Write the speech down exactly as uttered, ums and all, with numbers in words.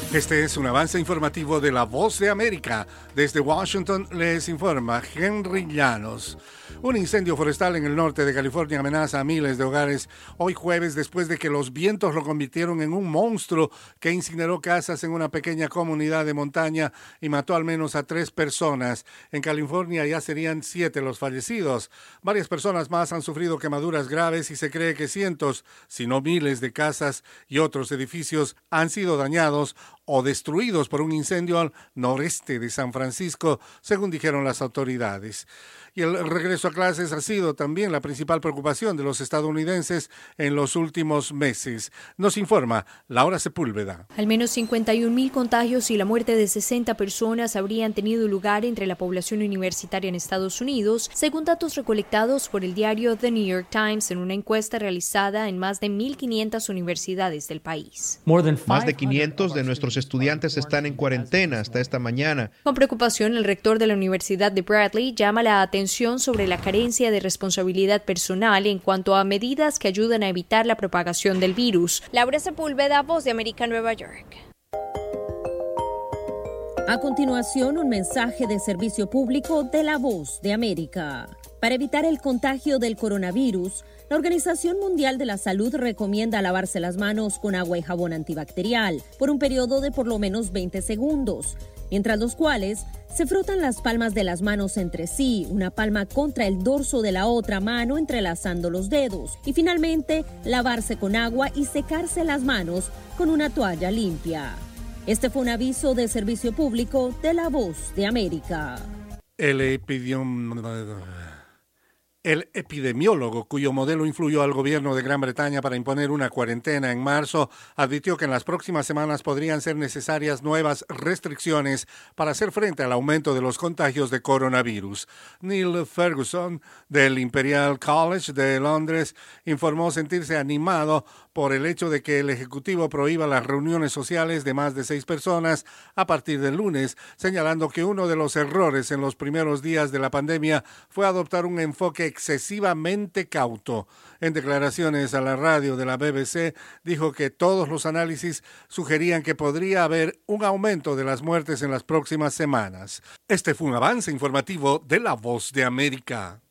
Este es un avance informativo de La Voz de América. Desde Washington les informa Henry Llanos. Un incendio forestal en el norte de California amenaza a miles de hogares hoy jueves después de que los vientos lo convirtieron en un monstruo que incineró casas en una pequeña comunidad de montaña y mató al menos a tres personas. En California ya serían siete los fallecidos. Varias personas más han sufrido quemaduras graves y se cree que cientos, si no miles de casas y otros edificios han sido dañados o destruidos por un incendio al noreste de San Francisco, según dijeron las autoridades. Y el regreso a clases ha sido también la principal preocupación de los estadounidenses en los últimos meses. Nos informa Laura Sepúlveda. Al menos cincuenta y un mil contagios y la muerte de sesenta personas habrían tenido lugar entre la población universitaria en Estados Unidos, según datos recolectados por el diario The New York Times en una encuesta realizada en más de mil quinientas universidades del país. Más de quinientos de nuestros estudiantes están en cuarentena hasta esta mañana. Con preocupación, el rector de la Universidad de Bradley llama la atención sobre la carencia de responsabilidad personal en cuanto a medidas que ayudan a evitar la propagación del virus. Laura Sepúlveda, Voz de América, Nueva York. A continuación, un mensaje de servicio público de La Voz de América. Para evitar el contagio del coronavirus, la Organización Mundial de la Salud recomienda lavarse las manos con agua y jabón antibacterial por un periodo de por lo menos veinte segundos, mientras los cuales se frotan las palmas de las manos entre sí, una palma contra el dorso de la otra mano entrelazando los dedos, y finalmente lavarse con agua y secarse las manos con una toalla limpia. Este fue un aviso de servicio público de La Voz de América. El epidemiólogo El epidemiólogo, cuyo modelo influyó al gobierno de Gran Bretaña para imponer una cuarentena en marzo, advirtió que en las próximas semanas podrían ser necesarias nuevas restricciones para hacer frente al aumento de los contagios de coronavirus. Neil Ferguson, del Imperial College de Londres, informó sentirse animado por el hecho de que el Ejecutivo prohíba las reuniones sociales de más de seis personas a partir del lunes, señalando que uno de los errores en los primeros días de la pandemia fue adoptar un enfoque excesivamente cauto. En declaraciones a la radio de la B B C, dijo que todos los análisis sugerían que podría haber un aumento de las muertes en las próximas semanas. Este fue un avance informativo de La Voz de América.